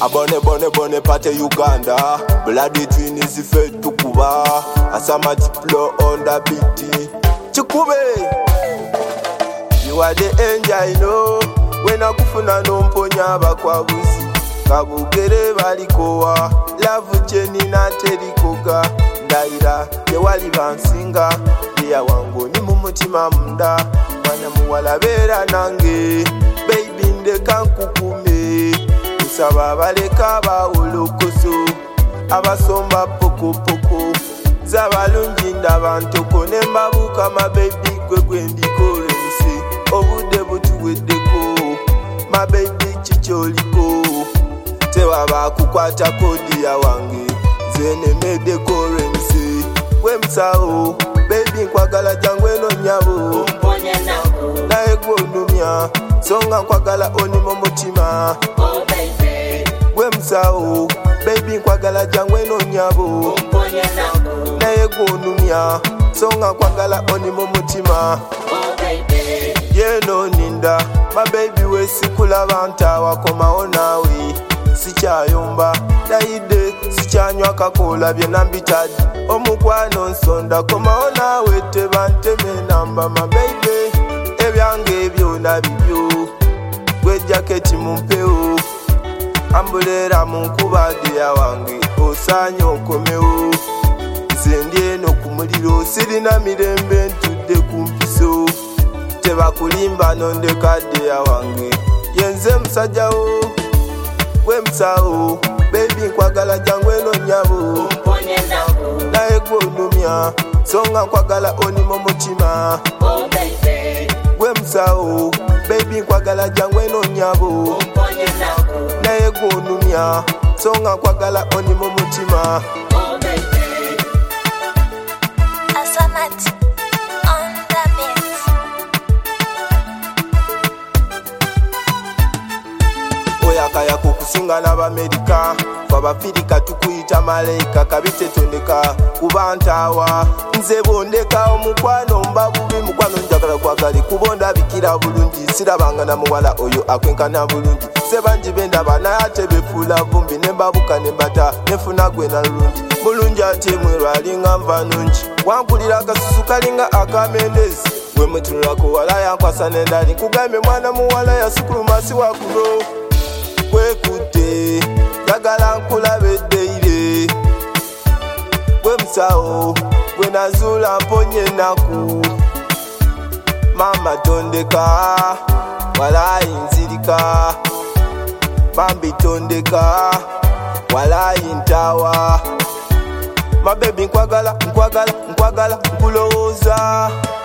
Abone pate Uganda. Bloody twin is the fate to Kuba. Asamati flow on the beat. Chukube, you are the angel, I know. When I kufuna no mponya bakwabuzi. Kabugere balikowa. Love Jenny na terikoga. Ndaira, ye wali bansinga. Dia wangu ni mumutima munda. Mwana muwala bera nange. Baby ndeka nkukume. Usaba baleka bawolokoso. Abasomba poko poko. Zabalungi ndabantoko nembabuka ma baby gwe mbikorense. Obude butuweddeko. Ma baby chicholiko. Tewaba kukwata kodi ya wange. Zene medekorense. Wemsao. Baby nkwagala jangwe no nyabo. Nae gwonumya. Songa nkwagala onimo mutima. Oh baby. Wemsao. Baby nkwagala jangwe no nyabo. Nae gwonumya. Songa nkwagala onimo mutima. Oh baby. Yeno ninda. My baby we sikula banta wakomawo nawe. Sichayomba. Daide sichanywa kakola byenambitadi. Omukwano nsonda komawo nawe tebanteme namba my baby. Ebyange byona bibyo. Gwe jaketi mumpeo. Ambulera munkubade ya wange. Osanye okomewo. Nze no kumuliro. Sirina mirembe ntudde kumpiso. Tebakulimba nondekadde ya wange. Yenze musajjawo. Wemsao. Baby nkwagala jangwe no nyabo. Nae gwonumya. Songa nkwagala onimo mutima. Oh baby. Wemsao. Baby nkwagala jangwe no nyabo. Nae gwonumya. Songa nkwagala onimo mutima. Oh baby. Asamati on the beat. Oyakaya kukusinga n'Abamerika. Abafirika tukuyita malayika. Kabitetondeka kubantawa. Nze bondeka omukwano mbabubi. Mukwano njagala kwagali kubonda bikira bulungi. Sirabanga na muwala oyo akwenkana bulungi. Sebanji bendaba naye ate befuula vumbi. Nembabuka nembata nefuna gwe na lulungi. Mulungi ate mweru alinga nva nungi. Wankulira akasusu kalinga akamendezi. Gwe mwetunulako wala yankwasa nendali. Nkugambye mwana muwala yasukuluma si wakulo. Kwekutte jagala nkulabeddeire. Gwe musawo gwe nazuula mponye ennaku. Mama tondeka walayi nzirika. Bambi tondeka walayi ntawa. My baby nkwagala nkulowooza.